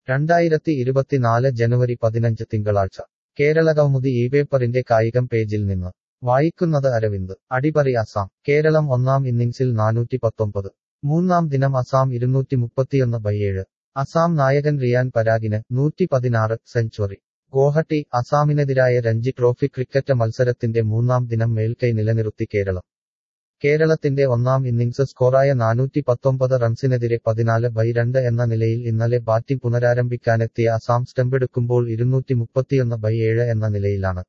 2024 ജനുവരി 15 തിങ്കളാഴ്ച കേരളകൗമുദി പേപ്പറിന്റെ കായികം പേജിൽ നിന്ന് വായിക്കുന്നത് അരവിന്ദ്. അടിപറി അസാം. കേരളം ഒന്നാം ഇന്നിംഗ്സിൽ 419. മൂന്നാം ദിനം അസാം 231/7. അസാം നായകൻ റിയാൻ പരാഗിന് 116 സെഞ്ചുറി. ഗോഹട്ടി. അസാമിനെതിരായ രഞ്ജി ട്രോഫി ക്രിക്കറ്റ് മത്സരത്തിന്റെ മൂന്നാം ദിനം മേൽക്കൈ നിലനിർത്തി കേരളം. കേരളത്തിന്റെ ഒന്നാം ഇന്നിംഗ്സ് സ്കോറായ 419 റൺസിനെതിരെ 14/2 എന്ന നിലയിൽ ഇന്നലെ ബാറ്റിംഗ് പുനരാരംഭിക്കാനെത്തിയ അസാം സ്റ്റമ്പെടുക്കുമ്പോൾ 231/7 എന്ന നിലയിലാണ്.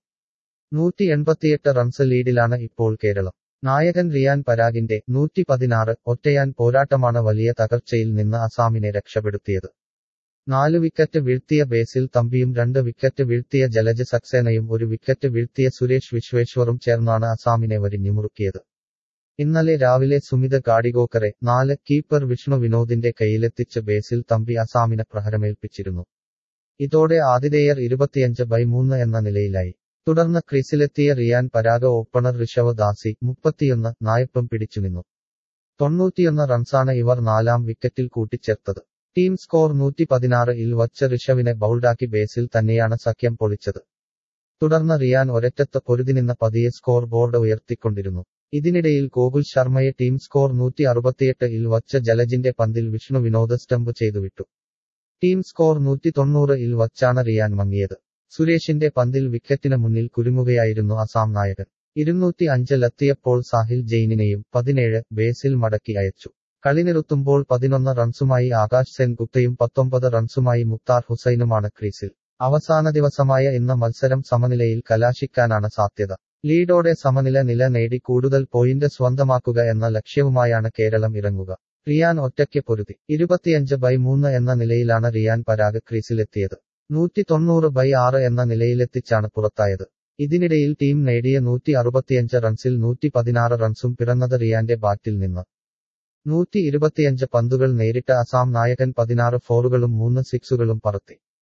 188 റൺസ് ലീഡിലാണ് ഇപ്പോൾ കേരളം. നായകൻ റിയാൻ പരാഗിന്റെ 116 ഒറ്റയാൻ പോരാട്ടമാണ് വലിയ തകർച്ചയിൽ നിന്ന് അസാമിനെ രക്ഷപ്പെടുത്തിയത്. 4 വിക്കറ്റ് വീഴ്ത്തിയ ബേസിൽ തമ്പിയും 2 വിക്കറ്റ് വീഴ്ത്തിയ ജലജ് സക്സേനയും 1 വിക്കറ്റ് വീഴ്ത്തിയ സുരേഷ് വിശ്വേശ്വറും ചേർന്നാണ് അസാമിനെ വരിഞ്ഞുമുറുക്കിയത്. ഇന്നലെ രാവിലെ സുമിത് ഗാഡിഗോക്കറെ 4 കീപ്പർ വിഷ്ണു വിനോദിന്റെ കൈയിലെത്തിച്ച് ബേസിൽ തമ്പി അസാമിന് പ്രഹരമേൽപ്പിച്ചിരുന്നു. ഇതോടെ ആതിഥേയർ 25/3 എന്ന നിലയിലായി. തുടർന്ന് ക്രീസിലെത്തിയ റിയാൻ പരാഗ് ഓപ്പണർ ഋഷഭ് ദാസി 31 നായപ്പം പിടിച്ചുനിന്നു. 91 റൺസാണ് ഇവർ 4-ാം വിക്കറ്റിൽ കൂട്ടിച്ചേർത്തത്. ടീം സ്കോർ 116-ൽ വച്ച് ഋഷഭിനെ ബൗൾഡാക്കി ബേസിൽ തന്നെയാണ് സഖ്യം പൊളിച്ചത്. തുടർന്ന് റിയാൻ ഒരറ്റത്ത് പൊരുതിനിന്ന് പതിയെ സ്കോർ ബോർഡ് ഉയർത്തിക്കൊണ്ടിരുന്നു. ഇതിനിടയിൽ ഗോകുൽ ശർമ്മയെ ടീം സ്കോർ 168-ൽ വച്ച് ജലജിന്റെ പന്തിൽ വിഷ്ണു വിനോദ് സ്റ്റംപ് ചെയ്തുവിട്ടു. ടീം സ്കോർ 190-ൽ വച്ചാണ് റിയാൻ മങ്ങിയത്. സുരേഷിന്റെ പന്തിൽ വിക്കറ്റിന് മുന്നിൽ കുരുങ്ങുകയായിരുന്നു അസാം നായകൻ. 205-ലെത്തിയപ്പോൾ സാഹിൽ ജെയിനിനെയും 17 ബേസിൽ മടക്കി അയച്ചു. കളി നിർത്തുമ്പോൾ 11 റൺസുമായി ആകാശ് സെൻ ഗുപ്തയും 19 റൺസുമായി മുക്താർ ഹുസൈനുമാണ് ക്രീസിൽ. അവസാന ദിവസമായ ഇന്ന് മത്സരം സമനിലയിൽ കലാശിക്കാനാണ് സാധ്യത. ലീഡോടെ സമനില നില നേടി കൂടുതൽ പോയിന്റ് സ്വന്തമാക്കുക എന്ന ലക്ഷ്യവുമായാണ് കേരളം ഇറങ്ങുക. റിയാൻ ഒറ്റയ്ക്ക് പൊരുതി. 25/3 എന്ന നിലയിലാണ് റിയാൻ പരാഗ് ക്രീസിലെത്തിയത്. 190/6 എന്ന നിലയിലെത്തിച്ചാണ് പുറത്തായത്. ഇതിനിടയിൽ ടീം നേടിയ 165 റൺസിൽ 116 റൺസും പിറന്നത് റിയാന്റെ ബാറ്റിൽ നിന്ന്. 125 പന്തുകൾ നേരിട്ട അസാം നായകൻ 16 ഫോറുകളും 3 സിക്സുകളും പറത്തി.